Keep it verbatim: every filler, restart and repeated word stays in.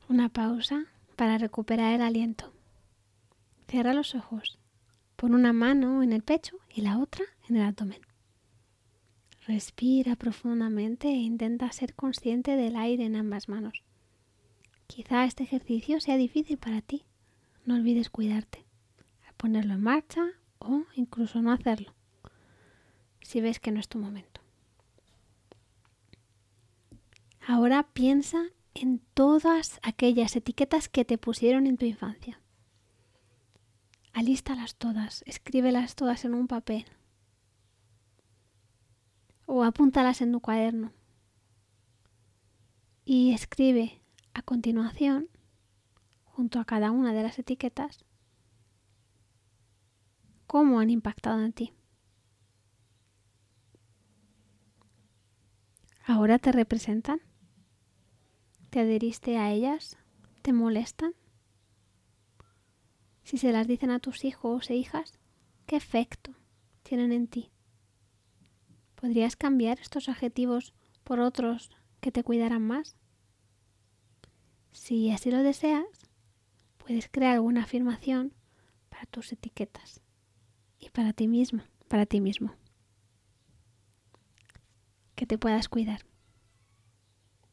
Una pausa para recuperar el aliento. Cierra los ojos. Pon una mano en el pecho y la otra en el abdomen. Respira profundamente e intenta ser consciente del aire en ambas manos. Quizá este ejercicio sea difícil para ti. No olvides cuidarte al ponerlo en marcha o incluso no hacerlo si ves que no es tu momento. Ahora piensa en todas aquellas etiquetas que te pusieron en tu infancia. Alístalas todas, escríbelas todas en un papel o apúntalas en tu cuaderno y escribe a continuación, junto a cada una de las etiquetas, cómo han impactado en ti. ¿Ahora te representan? ¿Te adheriste a ellas? ¿Te molestan? Si se las dicen a tus hijos e hijas, ¿qué efecto tienen en ti? ¿Podrías cambiar estos adjetivos por otros que te cuidaran más? Si así lo deseas, puedes crear alguna afirmación para tus etiquetas y para ti mismo, para ti mismo. Que te puedas cuidar.